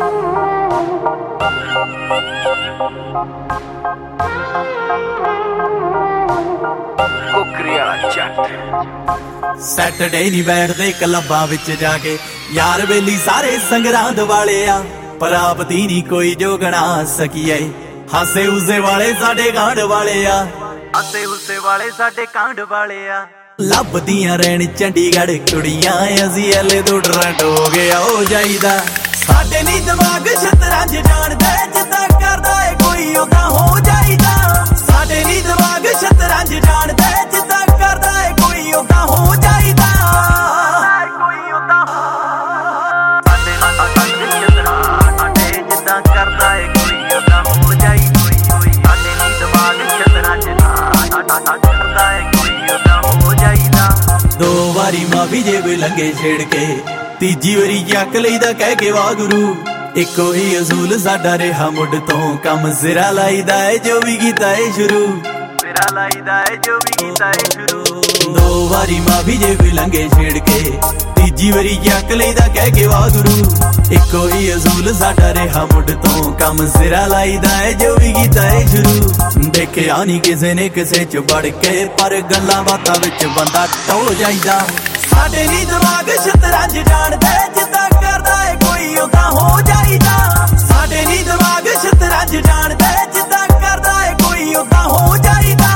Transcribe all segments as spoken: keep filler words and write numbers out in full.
Saturday नहीं बैठते क्लबां विच जाके यार बेली सारे संगरांद वाले आ प्राप्ति नहीं कोई जो गणा सकिए हासे हुसे वाले साडे कांड वाले आ हासे हुसे वाले साडे कांड वाले आ लभदियां रहन चंडीगढ़ कुड़ियां असी हले तो ट्रेंड हो गया हो जाईदा साडे नहीं दिमाग शतरंज जाणदा जिद्दां करदा है कोई उदां हो जाईदा साडे नहीं दिमाग शतरंज जाणदा जिद्दां करदा है कोई उदां हो जाईदा कोई उदां साडे साडे जिद्दां करदा है कोई उदां हो जाई कोई कोई साडे नहीं दिमाग शतरंज करदा है कोई उदां हो जाईदा दो वारी माफी जे कोई लंघे छेड़ के तीजी वारी चक लईदा कह के वागुरू इको ही असूल साडा रेहा मुड तो कम सिरा लाईदा है जो भी कीता है शुरू सिरा लाईदा है जो भी कीता है शुरू दो वारी माफी जे कोई लंघे छेड़ के तीजी वारी चक लईदा कह के वागुरू इको ही असूल साडा रेहा मुड तो कम सिरा लाईदा है जो भी कीता है शुरू देखिया नहीं किसे ने किसे च बढ़ के पर गल्लां बातां विच बंदा टो जाईदा साडे नहीं दिमाग शतरंज जाणदा जिद्दां करदा है कोई उदां हो जाईदा साडे नहीं दिमाग शतरंज जाणदा जिद्दां करदा है कोई उदां हो जाईदा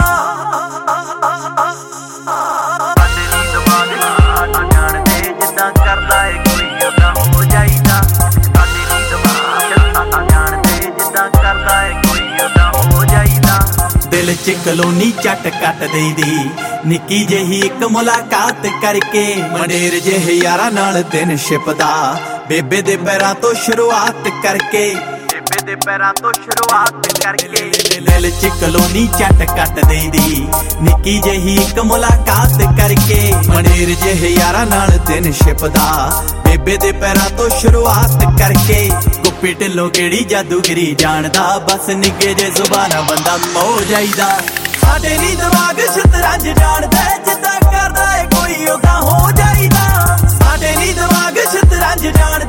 साडे नहीं दिमाग जाणदे जिद्दां करदा है कोई उदां हो जाईदा साडे नहीं दिमाग जाणदे जिद्दां करदा है कोई उदां हो जाईदा दिल च कलोनी झट कट देईदी निक्की जही एक मुलाकात करके मंडेर जेहे यारा नाल दिन छिपदा बेबे दे पैरां तो शुरुआत करके बेबे दे पैरां तो शुरुआत करके दिल च कलोनी झट कट देदी निक्की जही एक मुलाकात करके मंडेर जेहे यारा नाल दिन छिपदा बेबे दे पैरां तो शुरुआत करके गुप्पी ढिल्लों केड़ी जादूगरी जानदा बस निक्के जे जुबाना बंदा मो जाईदा साडे नहीं दिमाग शतरंज जाणदा जिद्दां करदा है कोई उदां हो जाईदा साडे नहीं दिमाग शतरंज जाण